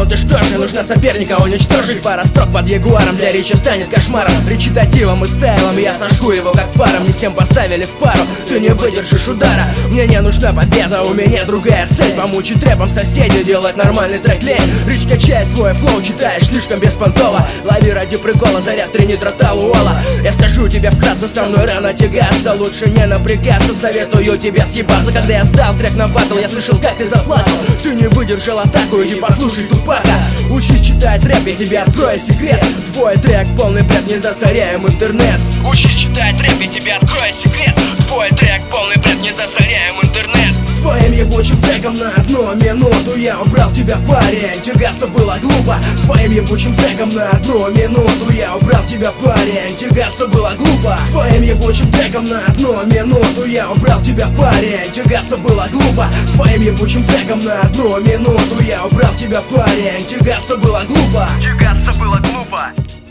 Ну ты что же, нужно соперника уничтожить. Пара строк под ягуаром для речи станет кошмаром. Речитативом и стайлом я сожгу его как паром. Ни с кем поставили в пару, ты не выдержишь удара. Мне не нужна победа, у меня другая цель. Помучить рэпом соседей, делать нормальный трек лень. Речь качай свой флоу, читаешь слишком беспонтово. Лови ради прикола заряд тринитраталуола. Я скажу тебе вкратце, со мной рано тягаться. Лучше не напрягаться, советую тебе съебаться. Когда я сдал трек на батл, я слышал, как ты заплакал. Ты не выдержал атаку, иди послушай Тупака. Учись читать рэп, я тебе открою секрет. Твой трек полный бред, не засоряем интернет. Учись читать рэп, я тебе открою секрет. Твой трек полный бред, не засоряем интернет. Своим ебучим треком на 1 минуту я убрал тебя, парень, тягаться было глупо. Своим ебучим треком на 1 минуту я убрал тебя, парень, тягаться было глупо. Своим ебучим треком на 1 минуту я убрал тебя, парень, тягаться было глупо. Своим ебучим треком на 1 минуту я убрал тебя, парень, тягаться было глупо. Тягаться было глупо.